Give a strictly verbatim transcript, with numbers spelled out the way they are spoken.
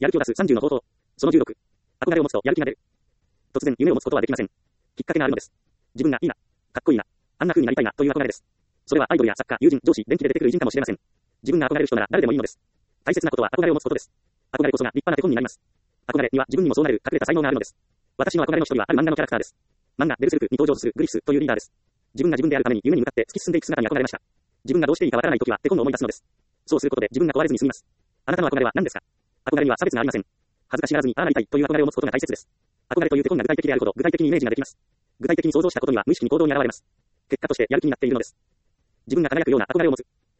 やる気を出すさんじゅうの方法。そのじゅうろく。憧れを持つとやる気が出る。突然夢を持つことはできません。きっかけがあるのです。自分がいいな、かっこいいな、あんな風になりたいなという憧れです。それはアイドルや作家、友人、上司、電気で出てくる偉人かもしれません。自分が憧れる人なら誰でもいいのです。大切なことは憧れを持つことです。憧れこそが立派な手本になります。憧れには自分にもそうなる隠れた才能があるのです。私の憧れの一人はある漫画のキャラクターです。漫画ベルセルクに登場するグリフィスというリーダーです。自分が自分であるために夢に向かって突き進んでいく姿に憧れました。自分がどうしていいかわからないときは手本を思い出すのです。そうすることで自分が壊れずに済みます。あなたの憧れは何ですか？憧れには差別がありません。恥ずかしがらずにああなりたいという憧れを持つことが大切です。憧れという手本が具体的であるほど具体的にイメージができます。具体的に想像したことには無意識に行動に現れます。結果としてやる気になっているのです。自分が輝くような憧れを持つ。